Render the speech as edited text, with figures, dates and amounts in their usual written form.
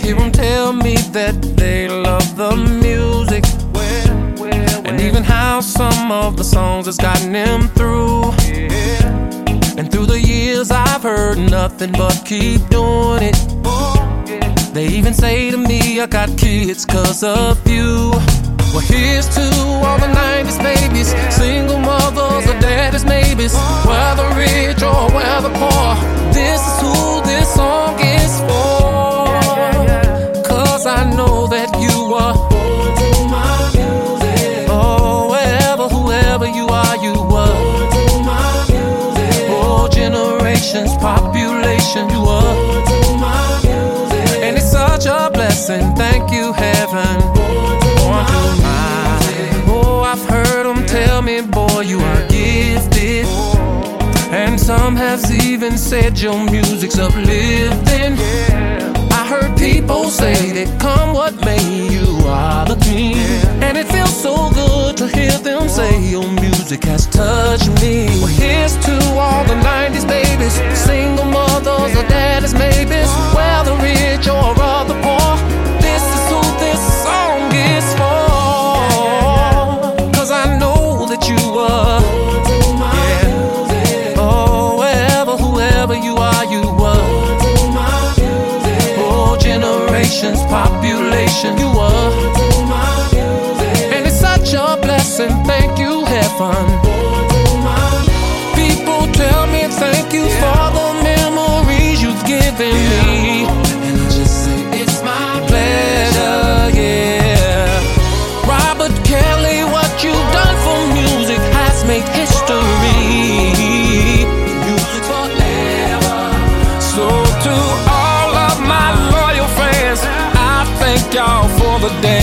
hear them tell me that they love the music, and even how some of the songs has gotten them through. And through the years I've heard nothing but keep doing it. They even say to me I got kids 'cause of you. Well, here's to all the 90s babies, single mothers or daddies maybes, whether rich or whether poor. This is who this song is for. 'Cause I know that you are born to my music. Oh, whoever you are, you are born to my music. Oh, generations, population, you are born to my music. And it's such a blessing, thank you heaven. I've heard them tell me, boy, you are gifted. And some have even said your music's uplifting. I heard people say that come what may, you are the king. And it feels so good to hear them say your music has touched me. Well, here's to all the 90s babies, single mothers or daddies maybes, whether rich or rather poor. This is who this song is for. Population, you are, and it's such a blessing. Thank you, heaven. People tell me thank you for the memories you've given me, and I just say it's my pleasure. Yeah, Robert Kelly, what you've done for music has made history. Music forever. So to all of my loyal fans, thank y'all for the day.